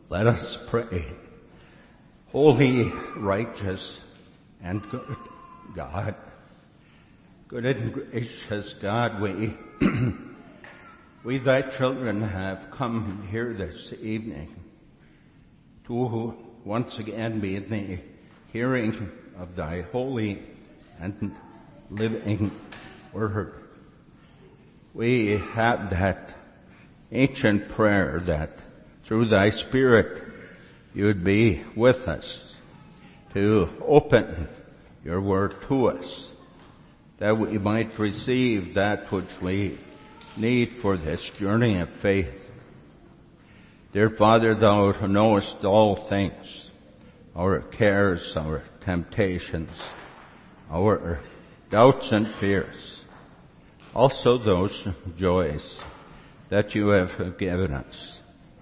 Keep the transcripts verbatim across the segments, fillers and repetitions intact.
Let us pray. Holy, righteous, and good God, good and gracious God, we, we thy children have come here this evening to once again be in the hearing of thy holy and living word. We have that ancient prayer that through thy Spirit you would be with us to open your word to us, that we might receive that which we need for this journey of faith. Dear Father, thou knowest all things, our cares, our temptations, our doubts and fears, also those joys that you have given us.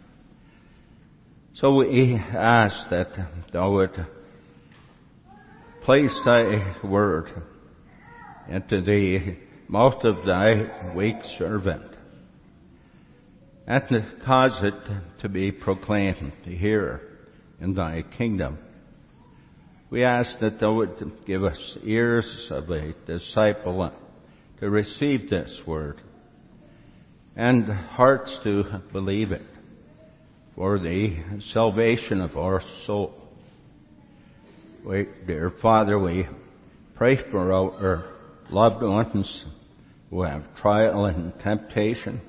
So we ask that thou would place thy word into the mouth of thy weak servant and cause it to be proclaimed here in thy kingdom. We ask that thou would give us ears of a disciple to receive this word and hearts to believe it, for the salvation of our soul. We, dear Father, we pray for our loved ones who have trial and temptation.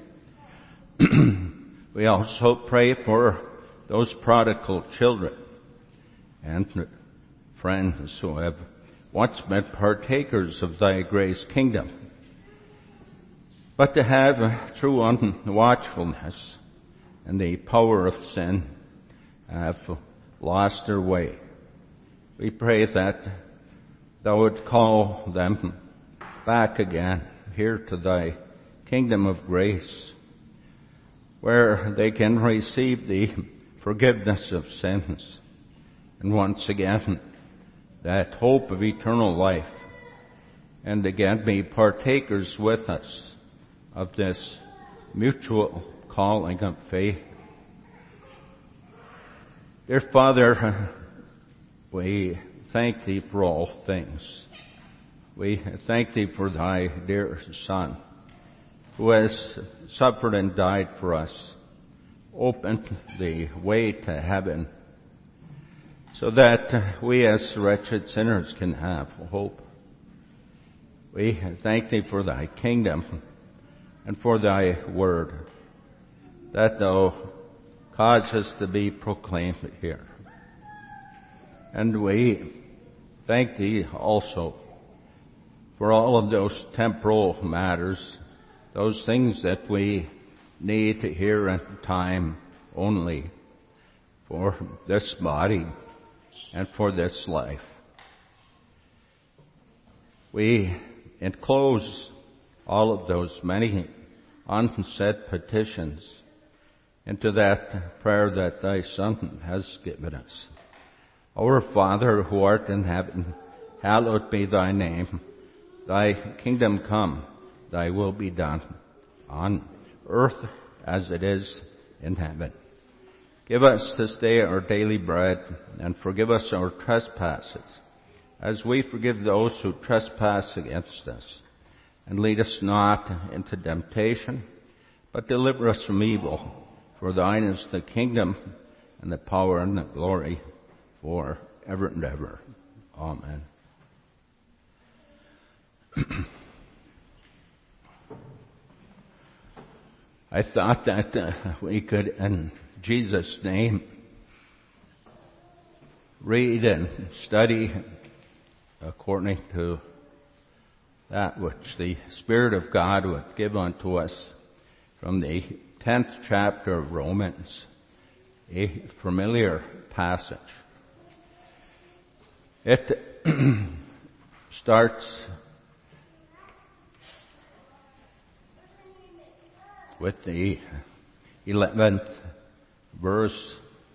We also pray for those prodigal children and friends who have once been partakers of thy grace kingdom, but to have, through unwatchfulness and the power of sin, have lost their way. We pray that thou would call them back again here to thy kingdom of grace, where they can receive the forgiveness of sins, and once again that hope of eternal life, and again be partakers with us of this mutual calling of faith. Dear Father, we thank thee for all things. We thank thee for thy dear Son, who has suffered and died for us, opened the way to heaven, so that we as wretched sinners can have hope. We thank thee for thy kingdom and for thy word, that thou cause us to be proclaimed here. And we thank thee also for all of those temporal matters, those things that we need to hear in time only for this body and for this life. We enclose all of those many unsaid petitions into that prayer that thy Son has given us. Our Father, who art in heaven, hallowed be thy name. Thy kingdom come, thy will be done, on earth as it is in heaven. Give us this day our daily bread, and forgive us our trespasses, as we forgive those who trespass against us. And lead us not into temptation, but deliver us from evil. For thine is the kingdom, and the power, and the glory, for ever and ever. Amen. I thought that uh, we could, in Jesus' name, read and study according to that which the Spirit of God would give unto us from the tenth chapter of Romans, a familiar passage. It starts with the eleventh verse,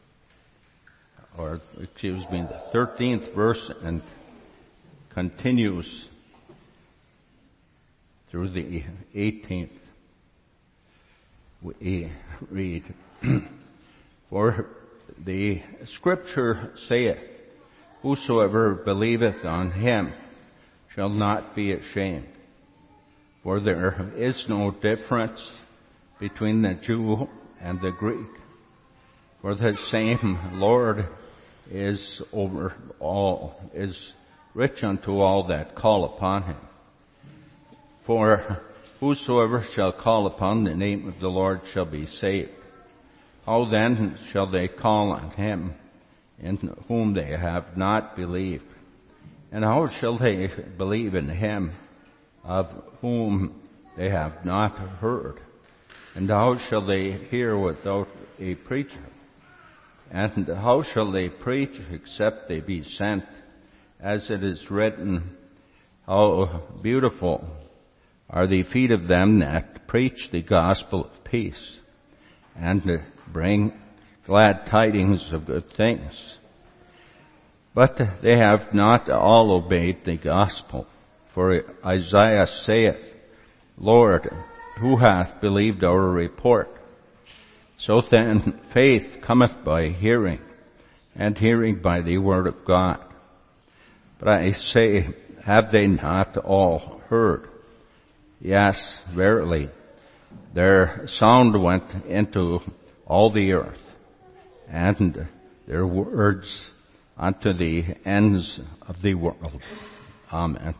or excuse me, the thirteenth verse, and continues through the eighteenth. We read, For the Scripture saith, whosoever believeth on him shall not be ashamed. For there is no difference between the Jew and the Greek. For the same Lord is over all, is rich unto all that call upon him. For whosoever shall call upon the name of the Lord shall be saved. How then shall they call on him in whom they have not believed? And how shall they believe in him of whom they have not heard? And how shall they hear without a preacher? And how shall they preach except they be sent? As it is written, how beautiful are the feet of them that preach the gospel of peace, and bring glad tidings of good things. But they have not all obeyed the gospel. For Isaiah saith, Lord, who hath believed our report? So then faith cometh by hearing, and hearing by the word of God. But I say, have they not all heard? Yes, verily, their sound went into all the earth, and their words unto the ends of the world. Amen.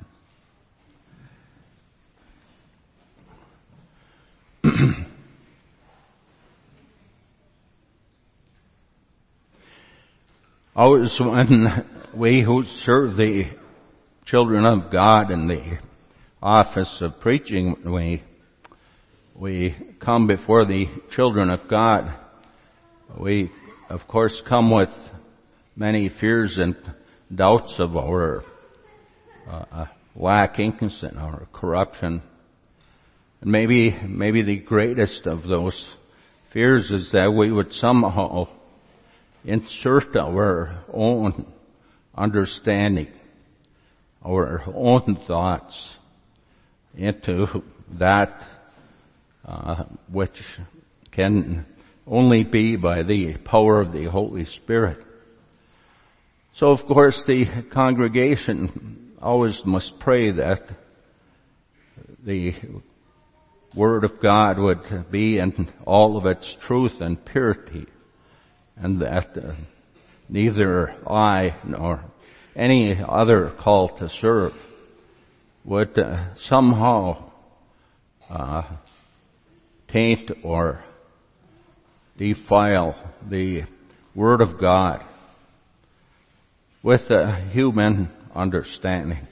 Always when we who serve the children of God in the office of preaching, we, we come before the children of God, we of course come with many fears and doubts of our uh, lackings and our corruption. And maybe, maybe the greatest of those fears is that we would somehow insert our own understanding, our own thoughts into that uh, which can only be by the power of the Holy Spirit. So, of course, the congregation always must pray that the Word of God would be in all of its truth and purity, and that uh, neither I nor any other call to serve would uh, somehow uh, taint or defile the Word of God with a human understanding.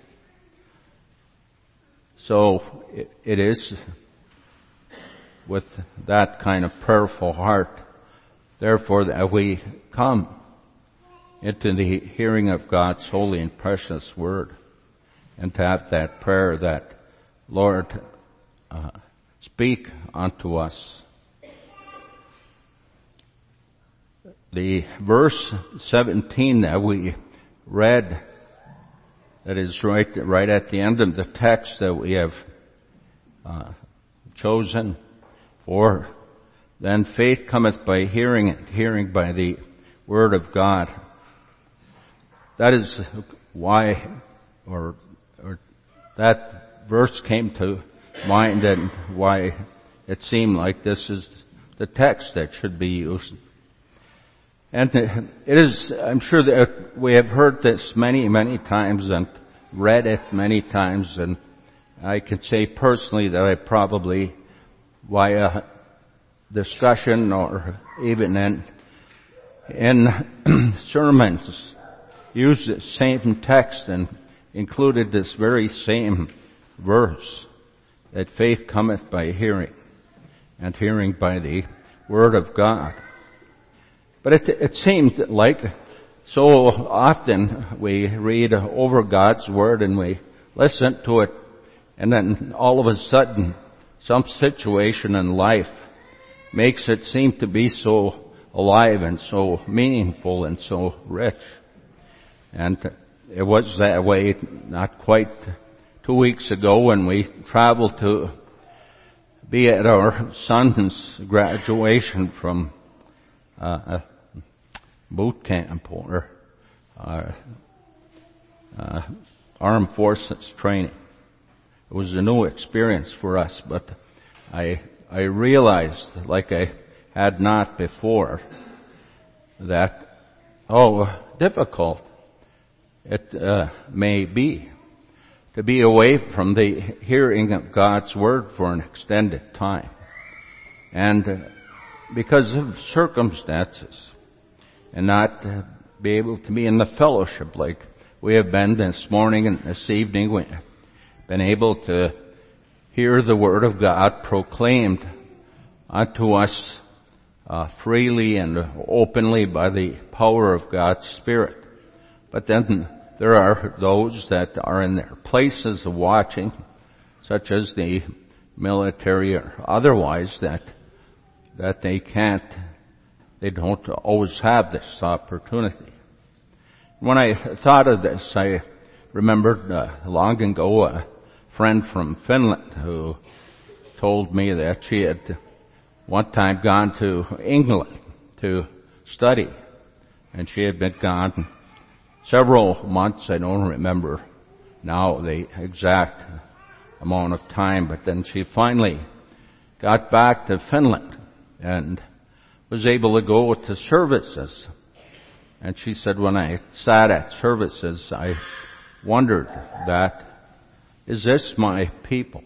So it, it is with that kind of prayerful heart, therefore, that we come into the hearing of God's holy and precious Word, and to have that prayer that, Lord, uh, speak unto us. The verse seventeen that we read, that is right, right at the end of the text that we have uh, chosen for, then faith cometh by hearing, and hearing by the Word of God. That is why, or, or that verse came to mind, and why it seemed like this is the text that should be used. And it is, I'm sure that we have heard this many, many times and read it many times, and I can say personally that I probably, via discussion or even in, in sermons, used the same text and included this very same verse, that faith cometh by hearing, and hearing by the Word of God. But it, it seemed like so often we read over God's Word and we listen to it, and then all of a sudden some situation in life makes it seem to be so alive and so meaningful and so rich. And it was that way not quite two weeks ago when we traveled to be at our son's graduation from uh, boot camp or uh, uh, armed forces training. It was a new experience for us, but I I realized, like I had not before, that how difficult it uh, may be to be away from the hearing of God's Word for an extended time. And uh, because of circumstances, and not uh, be able to be in the fellowship like we have been this morning and this evening. We have been able to hear the Word of God proclaimed unto us uh, freely and openly by the power of God's Spirit. But then there are those that are in their places of watching, such as the military or otherwise, that that they can't, they don't always have this opportunity. When I thought of this, I remembered uh, long ago a friend from Finland who told me that she had one time gone to England to study, and she had been gone several months. I don't remember now the exact amount of time, but then she finally got back to Finland and was able to go to services. And she said, when I sat at services, I wondered that, is this my people?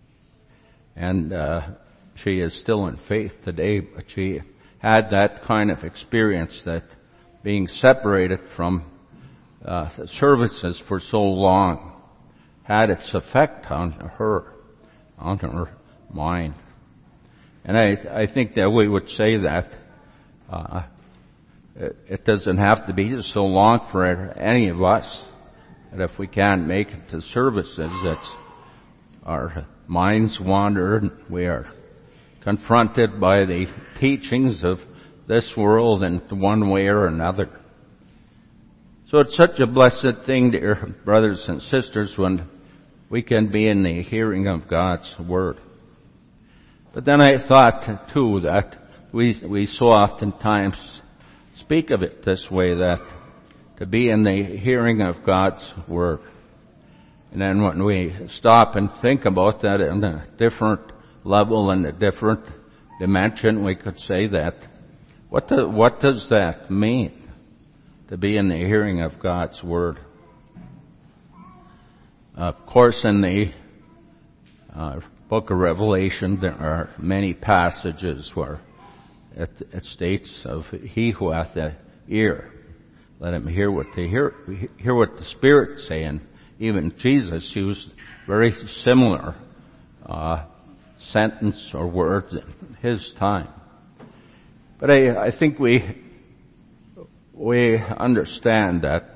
And uh, she is still in faith today, but she had that kind of experience, that being separated from uh, the services for so long had its effect on her, on her mind. And I, I think that we would say that uh, it, it doesn't have to be so long for any of us, that if we can't make it to services, that our minds wander and we are confronted by the teachings of this world in one way or another. So it's such a blessed thing, dear brothers and sisters, when we can be in the hearing of God's Word. But then I thought, too, that we we so oftentimes speak of it this way, that to be in the hearing of God's Word. And then when we stop and think about that in a different level and a different dimension, we could say that, what, do, what does that mean, to be in the hearing of God's Word? Of course, in the uh, book of Revelation, there are many passages where it, it states of he who hath an ear, let him hear what they hear, hear what the Spirit's saying. Even Jesus used very similar uh, sentence or words in his time. But I, I think we we understand that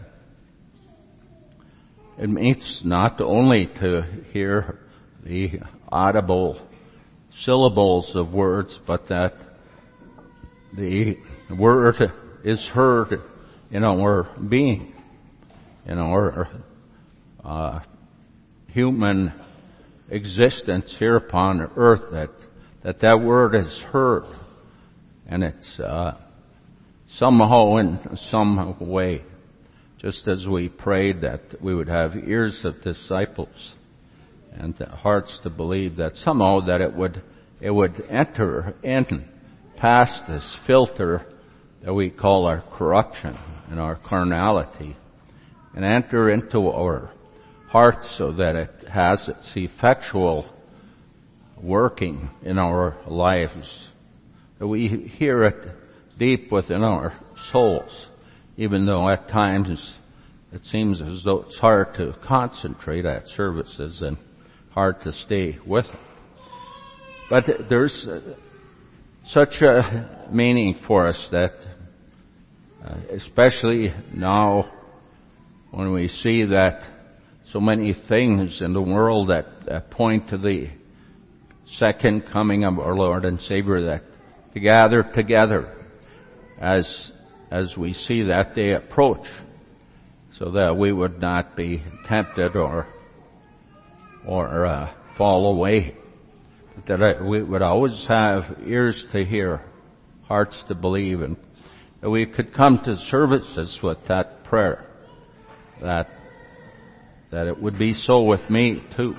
it means not only to hear the audible syllables of words, but that the Word is heard in our being, in our uh, human existence here upon earth, that that that Word is heard, and it's uh, somehow in some way, just as we prayed that we would have ears of disciples and hearts to believe, that somehow that it would it would enter in past this filter that we call our corruption and our carnality, and enter into our hearts so that it has its effectual working in our lives, that we hear it deep within our souls, even though at times it seems as though it's hard to concentrate at services and hard to stay with it. But there's such a meaning for us that, uh, especially now when we see that so many things in the world that, that point to the second coming of our Lord and Savior, that to gather together as as we see that day approach, so that we would not be tempted or or uh, fall away, but that we would always have ears to hear, hearts to believe, and that we could come to services with that prayer, that that it would be so with me too.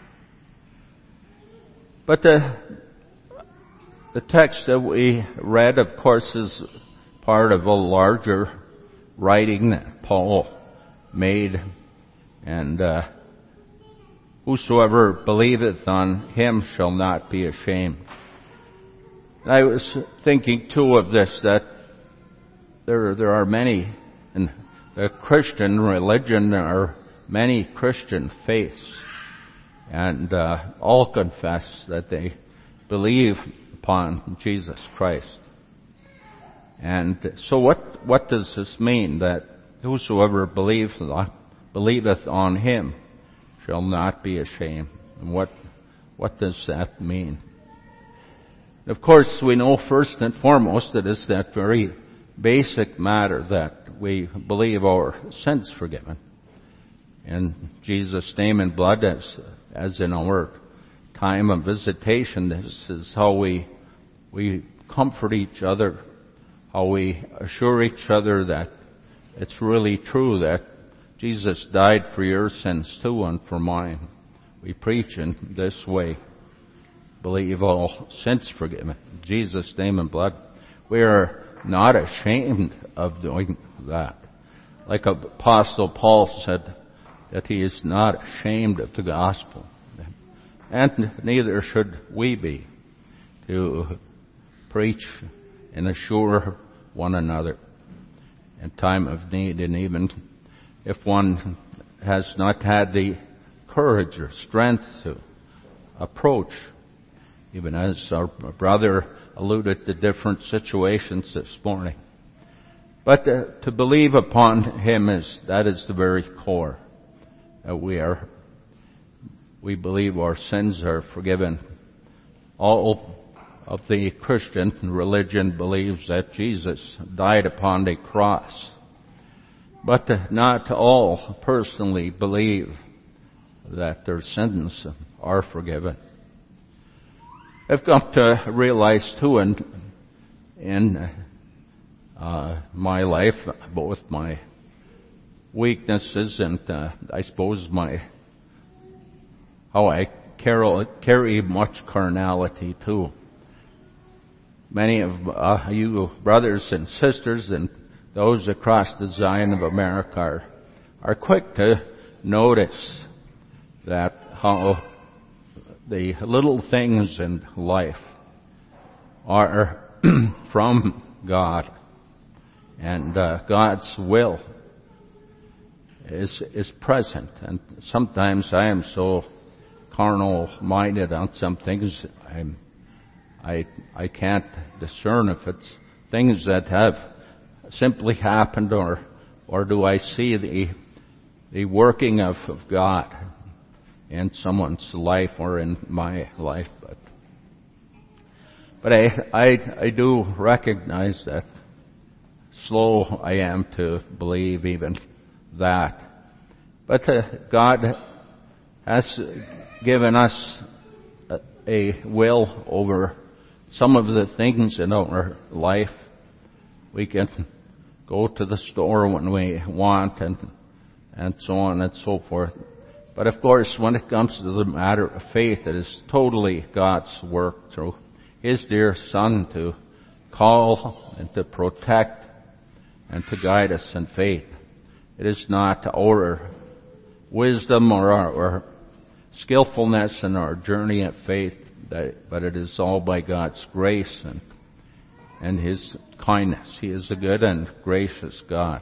But the the text that we read, of course, is part of a larger writing that Paul made, and uh, whosoever believeth on him shall not be ashamed. I was thinking too of this, that there there are many in the Christian religion, there are many Christian faiths, and uh, all confess that they believe upon Jesus Christ. And so what what does this mean, that whosoever believeth believeth on him shall not be ashamed? And what what does that mean? Of course, we know first and foremost it is that very basic matter that we believe our sins forgiven in Jesus' name and blood, as as in our time of visitation. This is how we we comfort each other, how we assure each other that it's really true that Jesus died for your sins too and for mine. We preach in this way. Believe all sins forgiven. In Jesus' name and blood. We are not ashamed of doing that. Like Apostle Paul said, that he is not ashamed of the gospel. And neither should we be, to preach and assure one another in time of need. And even if one has not had the courage or strength to approach, even as our brother alluded to different situations this morning. But uh, to believe upon him, is that is the very core. That we are, we believe our sins are forgiven. All of the Christian religion believes that Jesus died upon the cross. But uh, not all personally believe that their sins are forgiven. I've come to realize too in, in uh, my life, both my weaknesses and uh, I suppose my how I carry, carry much carnality too. Many of uh, you brothers and sisters and those across the Zion of America are, are quick to notice that how the little things in life are from God, and uh, God's will is is present. And sometimes I am so carnal-minded on some things, I'm I I can't discern if it's things that have simply happened, or or do I see the the working of, of God in someone's life or in my life. But but I, I, I do recognize that slow I am to believe even that. But uh, God has given us a, a will over some of the things in our life. We can go to the store when we want, and and so on and so forth. But of course, when it comes to the matter of faith, it is totally God's work through His dear Son to call and to protect and to guide us in faith. It is not our wisdom or our, our skillfulness in our journey of faith, that, but it is all by God's grace and, and His kindness. He is a good and gracious God.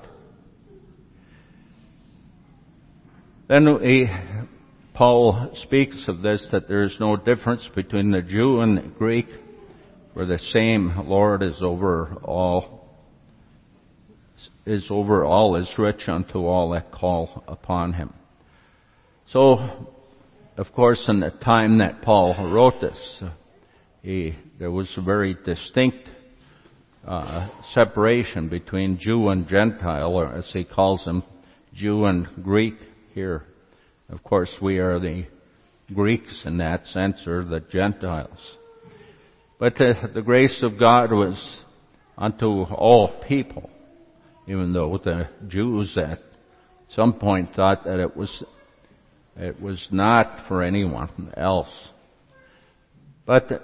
Then he, Paul speaks of this, that there is no difference between the Jew and the Greek, for the same Lord is over all, is over all, is rich unto all that call upon Him. So, of course, in the time that Paul wrote this, he, there was a very distinct uh, separation between Jew and Gentile, or as he calls them, Jew and Greek. Here, of course, we are the Greeks in that sense, or the Gentiles. But uh, the grace of God was unto all people, even though the Jews at some point thought that it was it was not for anyone else. But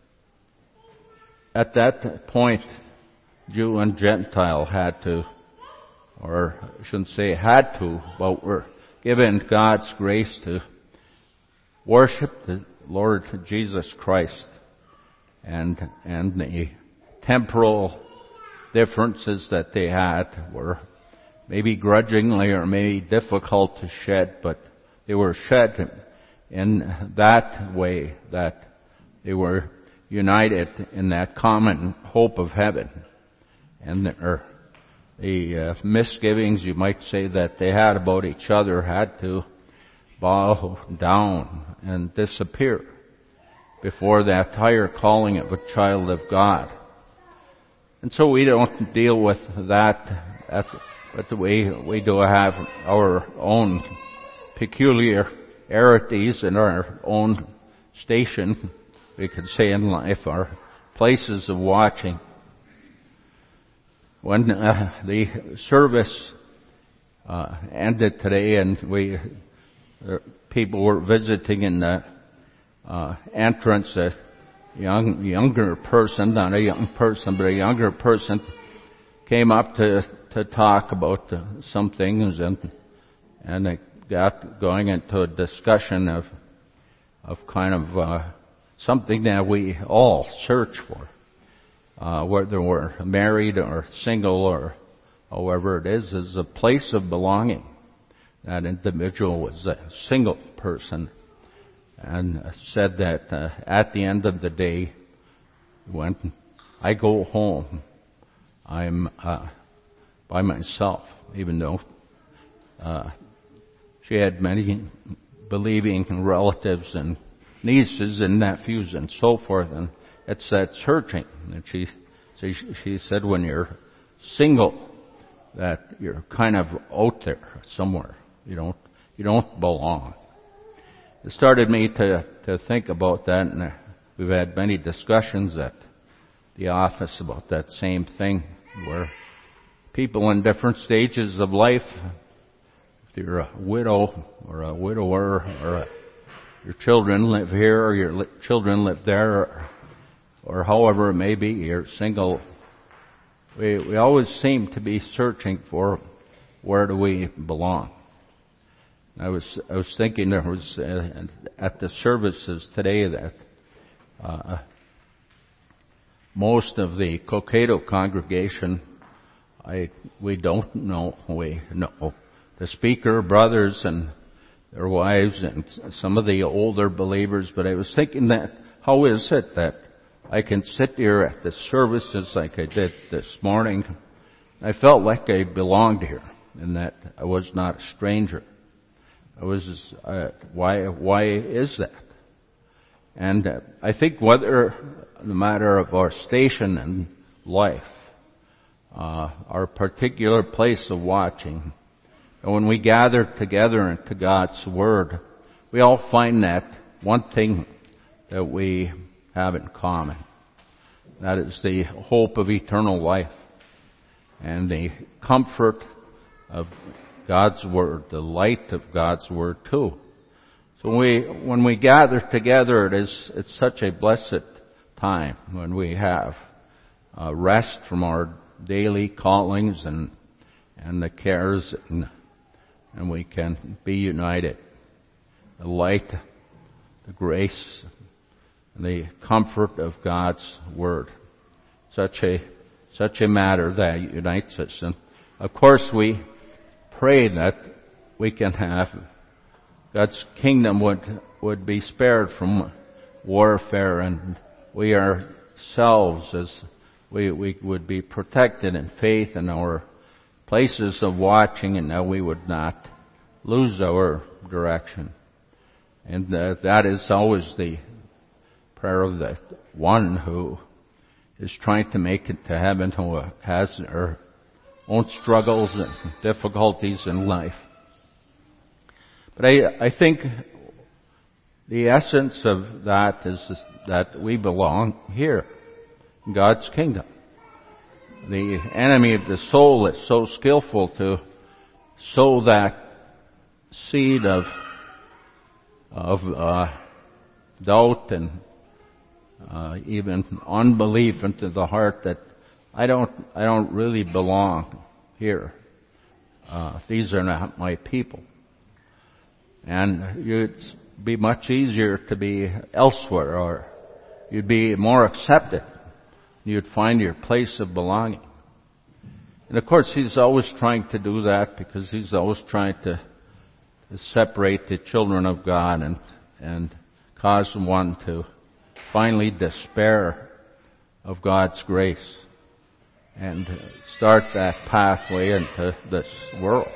at that point, Jew and Gentile had to, or I shouldn't say had to, but were given God's grace to worship the Lord Jesus Christ, and and the temporal differences that they had were maybe grudgingly or maybe difficult to shed, but they were shed in that way that they were united in that common hope of heaven. And their, the uh, misgivings, you might say, that they had about each other had to bow down and disappear before that higher calling of a child of God. And so we don't deal with that, but we, we do have our own peculiarities in our own station, we could say, in life, our places of watching. When uh, the service uh, ended today, and we uh, people were visiting in the uh, entrance, a young younger person, not a young person, but a younger person, came up to to talk about uh, some things, and and it got going into a discussion of of kind of uh, something that we all search for. Uh, whether we're married or single or however it is, is a place of belonging. That individual was a single person, and said that uh, at the end of the day, when I go home, I'm uh, by myself, even though uh, she had many believing relatives and nieces and nephews and so forth, and it's that searching. And she, she, she said when you're single, that you're kind of out there somewhere. You don't, you don't belong. It started me to, to think about that, and we've had many discussions at the office about that same thing, where people in different stages of life, if you're a widow or a widower, or a, your children live here or your li- children live there, or, or however it may be, you're single, we, we always seem to be searching for where do we belong. I was I was thinking there was uh, at the services today that uh, most of the Cokato congregation, I we don't know we know the speaker brothers and their wives and some of the older believers, but I was thinking that how is it that I can sit here at the services like I did this morning? I felt like I belonged here and that I was not a stranger. I was, uh, why, why is that? And uh, I think whether the matter of our station in life, uh, our particular place of watching, and when we gather together into God's Word, we all find that one thing that we have in common. That is the hope of eternal life and the comfort of God's Word, the light of God's Word too. So when we, when we gather together, it is, it's such a blessed time when we have uh, rest from our daily callings and, and the cares, and, and we can be united. The light, the grace, and the comfort of God's Word. Such a, such a matter that unites us. And of course we pray that we can have God's kingdom would would be spared from warfare, and we ourselves as we we would be protected in faith in our places of watching, and that we would not lose our direction. And uh, that is always the prayer of the one who is trying to make it to heaven, who has her own struggles and difficulties in life. But I, I think the essence of that is that we belong here in God's kingdom. the enemy of the soul is so skillful to sow that seed of of uh, doubt and uh, even unbelief into the heart that I don't I don't really belong here. Uh, these are not my people, and you'd be much easier to be elsewhere, or you'd be more accepted. You'd find your place of belonging. And of course, he's always trying to do that because he's always trying to, to separate the children of God and, and cause one to finally despair of God's grace and start that pathway into this world.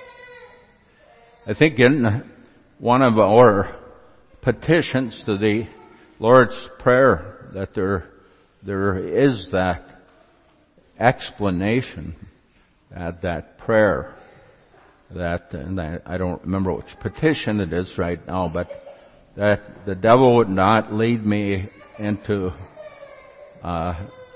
I think in one of our petitions to the Lord's Prayer that there there is that explanation, that that prayer, that, and I, I don't remember which petition it is right now, but that the devil would not lead me into uh,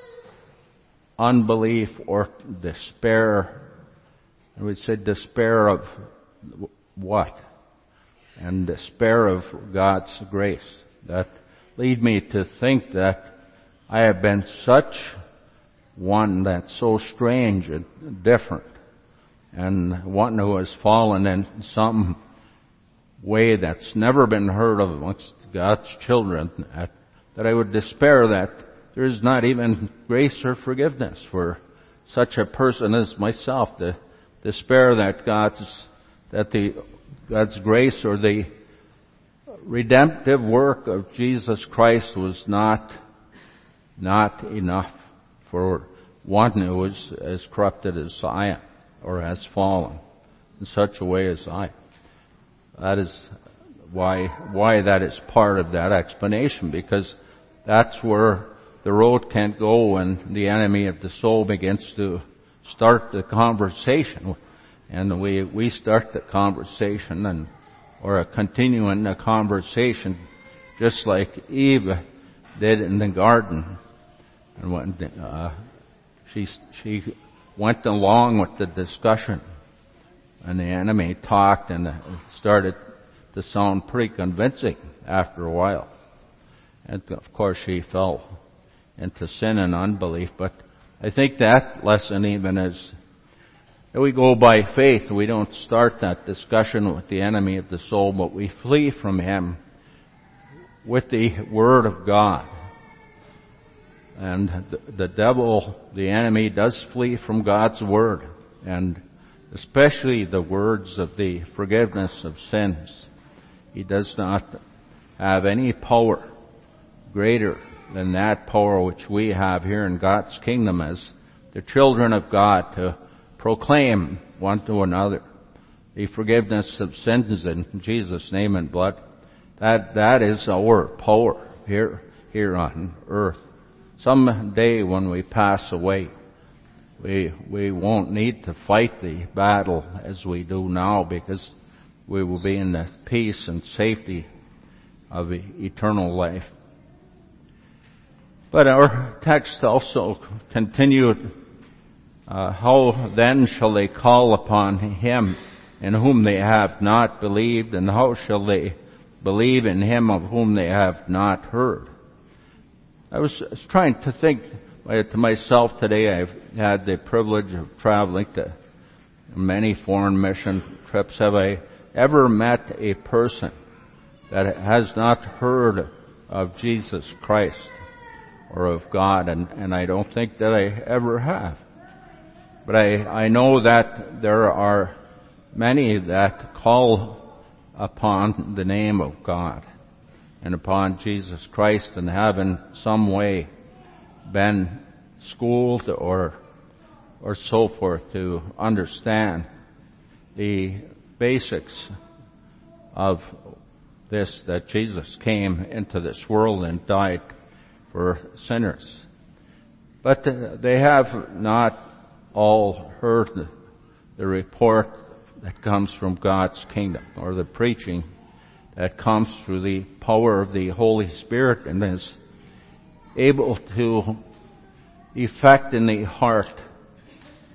unbelief or despair. And we say despair of what? And despair of God's grace. That lead me to think that I have been such one that's so strange and different, and one who has fallen in some way that's never been heard of amongst God's children, that, that I would despair that there is not even grace or forgiveness for such a person as myself. To despair that God's that the God's grace or the redemptive work of Jesus Christ was not not enough for one who is as corrupted as I am, or has fallen in such a way as I. That is why why that is part of that explanation, because that's where the road can't go when the enemy of the soul begins to start the conversation. And we we start the conversation and or continuing the conversation just like Eve did in the garden. And when uh, she she went along with the discussion, and the enemy talked, and it started to sound pretty convincing after a while. And of course, she fell into sin and unbelief. But I think that lesson even is that we go by faith. We don't start that discussion with the enemy of the soul, but we flee from him with the Word of God. And the, the devil, the enemy, does flee from God's Word, and especially the words of the forgiveness of sins. He does not have any power greater than that power which we have here in God's kingdom as the children of God to proclaim one to another the forgiveness of sins in Jesus' name and blood. That that is our power here here on earth. Someday when we pass away, we we won't need to fight the battle as we do now, because we will be in the peace and safety of eternal life. But our text also continued, uh, how then shall they call upon him in whom they have not believed, and how shall they believe in him of whom they have not heard? I was, I was trying to think to myself today. I've had the privilege of traveling to many foreign mission trips. Have I ever met a person that has not heard of Jesus Christ or of God? And, and I don't think that I ever have. But I, I know that there are many that call upon the name of God and upon Jesus Christ, and have in some way been schooled or or so forth to understand the basics of this, that Jesus came into this world and died for sinners. But they have not all heard the, the report that comes from God's kingdom, or the preaching that comes through the power of the Holy Spirit and is able to effect in the heart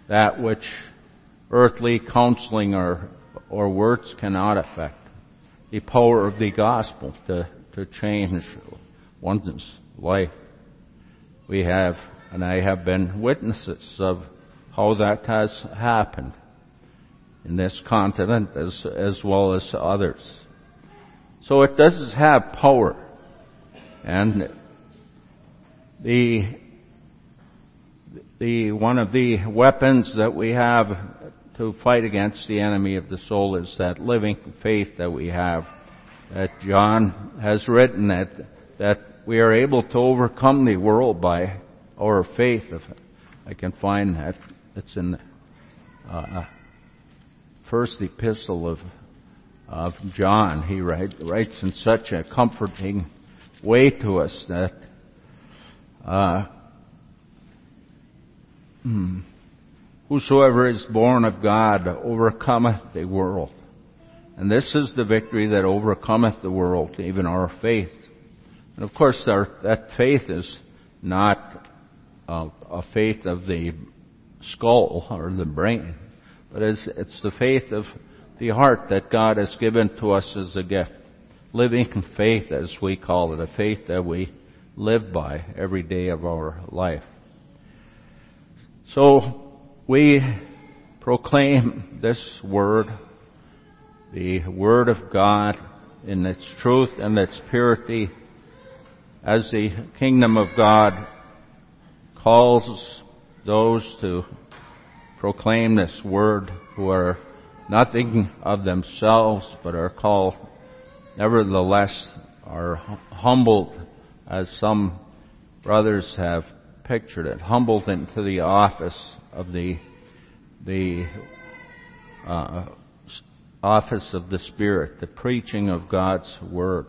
that which earthly counseling or, or words cannot affect. The power of the gospel to, to change one's life. We have, and I have been witnesses of how that has happened in this continent as, as well as others. So it does have power. And the, the, one of the weapons that we have to fight against the enemy of the soul is that living faith that we have, that John has written, that, that we are able to overcome the world by our faith. If I can find that, it's in the uh, first epistle of, of John. He write, writes in such a comforting way to us that uh, hmm, whosoever is born of God overcometh the world. And this is the victory that overcometh the world, even our faith. And of course, our, that faith is not a, a faith of the skull or the brain, but it's, it's the faith of the heart that God has given to us as a gift. Living faith, as we call it, a faith that we live by every day of our life. So we proclaim this word, the Word of God in its truth and its purity, as the kingdom of God calls those to proclaim this word who are nothing of themselves but are called, nevertheless, are humbled, as some brothers have pictured it, humbled into the office of the the uh, office of the Spirit, the preaching of God's Word.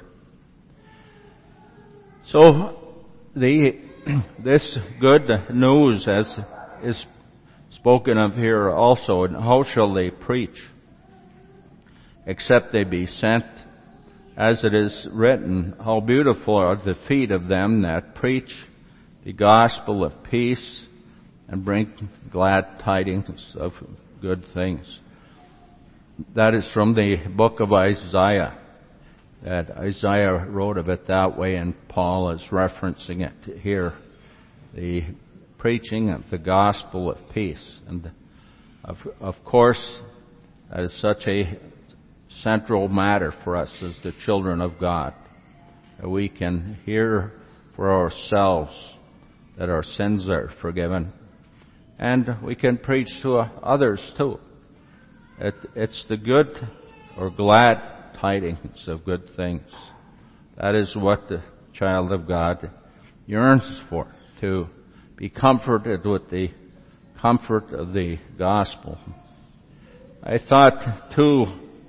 So the this good news, as is spoken of here also, and how shall they preach except they be sent? As it is written, how beautiful are the feet of them that preach the gospel of peace and bring glad tidings of good things. That is from the book of Isaiah. That Isaiah wrote of it that way, and Paul is referencing it here. The preaching of the gospel of peace. And of, of course, that is such a central matter for us as the children of God, that we can hear for ourselves that our sins are forgiven, and we can preach to others too. It, it's the good or glad tidings of good things. That is what the child of God yearns for, to be comforted with the comfort of the gospel. I thought too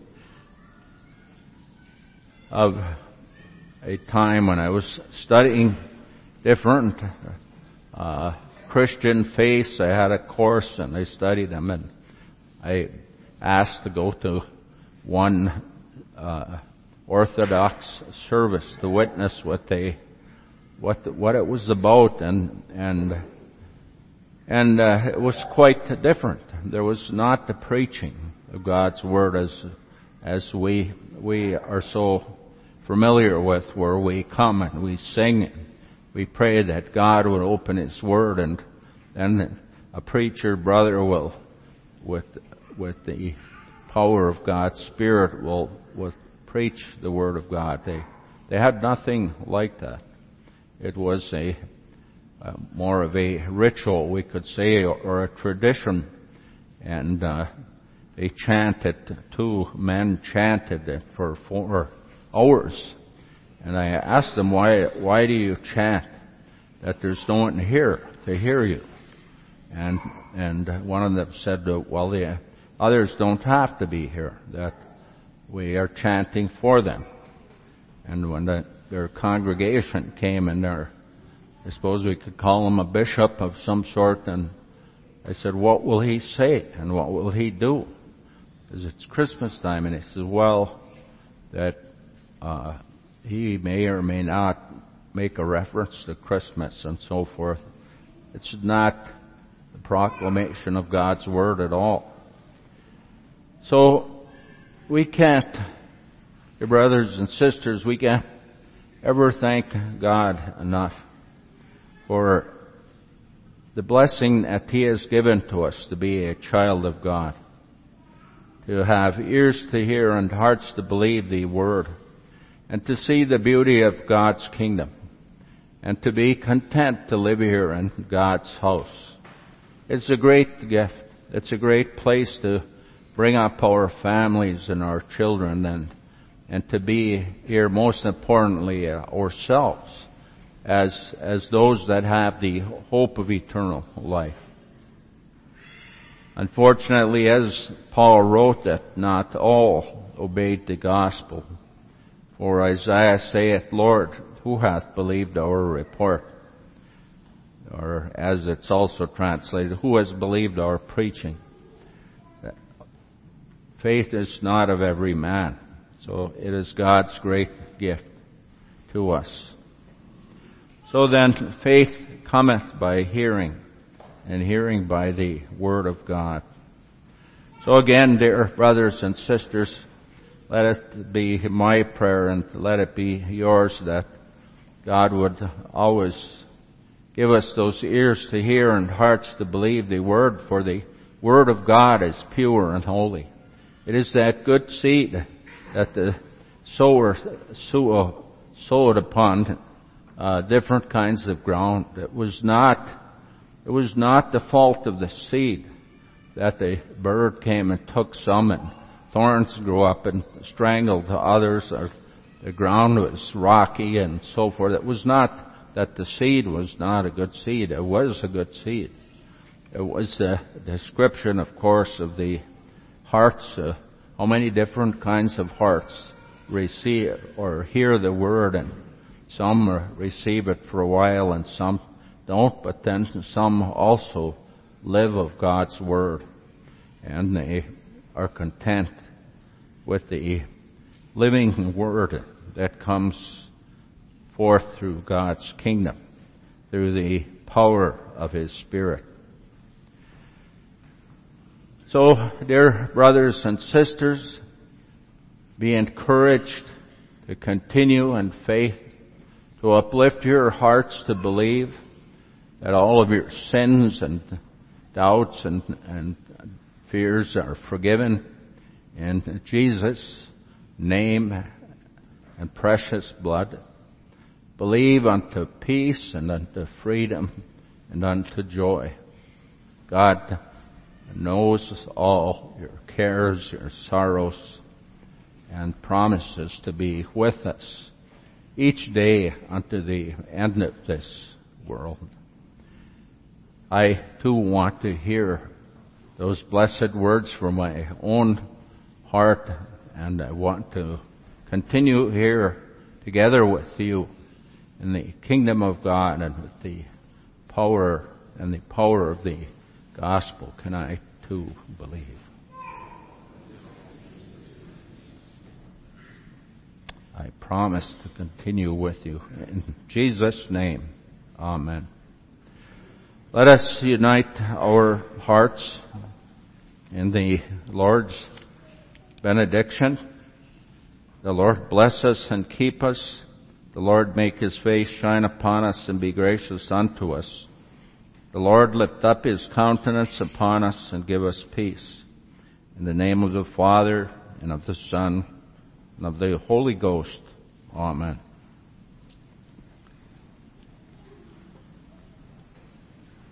of a time when I was studying different uh, Christian faiths. I had a course and I studied them, and I asked to go to one uh, Orthodox service to witness what they, what the, what it was about, and and and uh, it was quite different. There was not the preaching of God's word as as we we are so familiar with, where we come and we sing and we pray that God would open His Word, and then a preacher brother will, with with the power of God's Spirit, will will preach the Word of God. They they had nothing like that. It was a uh, more of a ritual, we could say, or, or a tradition, and uh, they chanted. Two men chanted it for four hours. And I asked them, why why do you chant that there's no one here to hear you? And and one of them said, well, the others don't have to be here, that we are chanting for them. And when the, their congregation came, and their, I suppose we could call him a bishop of some sort, and I said, what will he say and what will he do? Because it's Christmas time. And he says, well, that uh, he may or may not make a reference to Christmas and so forth. It's not the proclamation of God's Word at all. So we can't, dear brothers and sisters, we can't ever thank God enough for the blessing that He has given to us to be a child of God, to have ears to hear and hearts to believe the Word, and to see the beauty of God's kingdom, and to be content to live here in God's house. It's a great gift. It's a great place to bring up our families and our children, and and to be here, most importantly, uh, ourselves as as those that have the hope of eternal life. Unfortunately, as Paul wrote, that not all obeyed the gospel. For Isaiah saith, Lord, who hath believed our report? Or as it's also translated, who has believed our preaching? Faith is not of every man. So it is God's great gift to us. So then, faith cometh by hearing, and hearing by the Word of God. So again, dear brothers and sisters, let it be my prayer and let it be yours that God would always give us those ears to hear and hearts to believe the Word, for the Word of God is pure and holy. It is that good seed that the sower sowed upon uh, different kinds of ground. It was not, it was not the fault of the seed that the bird came and took some, and thorns grew up and strangled others, or the ground was rocky and so forth. It was not that the seed was not a good seed. It was a good seed. It was a description, of course, of the hearts, uh, how many different kinds of hearts receive or hear the Word, and some receive it for a while and some don't, but then some also live of God's Word, and they are content with the living Word that comes forth through God's kingdom, through the power of His Spirit. So, dear brothers and sisters, be encouraged to continue in faith, to uplift your hearts to believe that all of your sins and doubts and, and fears are forgiven in Jesus' name and precious blood. Believe unto peace and unto freedom and unto joy. God knows all your cares, your sorrows, and promises to be with us each day unto the end of this world. I too want to hear those blessed words from my own heart, and I want to continue here together with you in the kingdom of God and with the power and the power of the gospel. Can I too believe? I promise to continue with you. In Jesus' name, amen. Let us unite our hearts in the Lord's benediction. The Lord bless us and keep us. The Lord make His face shine upon us and be gracious unto us. The Lord lift up His countenance upon us and give us peace. In the name of the Father, and of the Son, and of the Holy Ghost. Amen.